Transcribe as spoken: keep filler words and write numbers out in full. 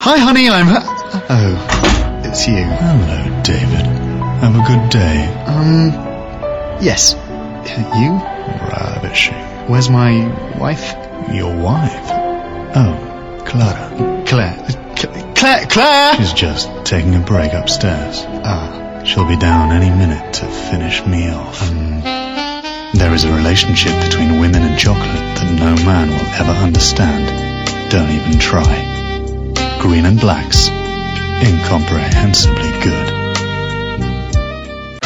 Hi, honey, I'm... Oh, it's you. Hello, David. Have a good day. Um, yes. You? Ravishing. Where's my wife? Your wife? Oh, Clara. Claire. Claire! Claire! She's just taking a break upstairs. Ah. She'll be down any minute to finish me off. Um... There is a relationship between women and chocolate that no man will ever understand. Don't even try. Green and Blacks. Incomprehensibly good.